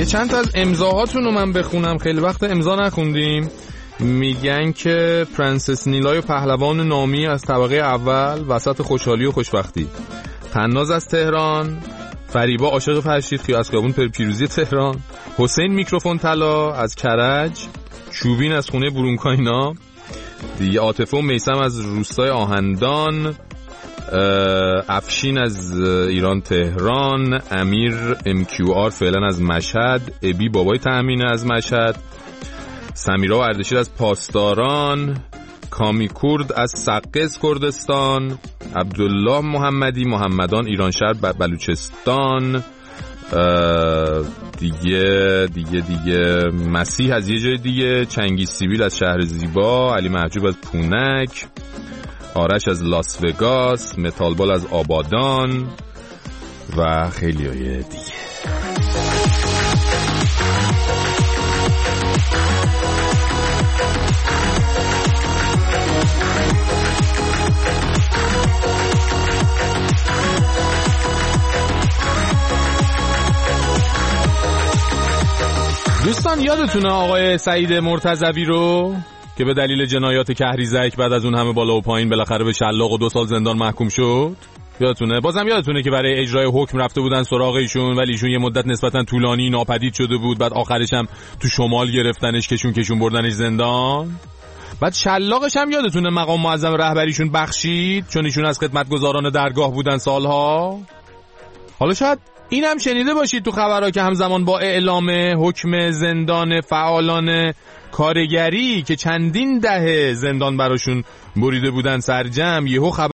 چند تا از امضاهاتون رو من بخونم، خیلی وقت امضا نخوندیم. میگن که پرنسس نیلای پهلوان نامی از طبقه اول وسط خوشحالی و خوشبختی، طناز از تهران، فریبا عاشق فرشید از خیابون پیروزی تهران، حسین میکروفون طلا از کرج، چوبین از خونه برونکاینا دیگه، عاطفه و میثم از روستای آهندان، افشین از ایران تهران، امیر MQR فعلا از مشهد، ابی بابای تأمین از مشهد، سمیرا و اردشیر از پاسداران، کامی کرد از سقز کردستان، عبدالله محمدی محمدان ایرانشهر بلوچستان، دیگه مسیح از یه جای دیگه، چنگیز سیبیل از شهر زیبا، علی محجوب از پونک، آرش از لاس وگاس، متالبال از آبادان و خیلی های دیگه. دوستان یادتونه آقای سعید مرتضوی رو که به دلیل جنایات کهریزک بعد از اون همه بالا و پایین بالاخره به شلاق و 2 سال زندان محکوم شد؟ یادتونه؟ بازم یادتونه که برای اجرای حکم رفته بودن سراغ ایشون، ولی ایشون یه مدت نسبتا طولانی ناپدید شده بود، بعد آخرش هم تو شمال گرفتنش، کشون بردنش زندان. بعد شلاقش هم یادتونه مقام معظم رهبریشون بخشید چون ایشون از خدمتگزاران درگاه بودن سالها. حالا شاید این هم شنیده باشید تو خبرها که همزمان با اعلام حکم زندان فعالان کارگری که چندین دهه زندان براشون بریده بودن سرجم، یهو خبر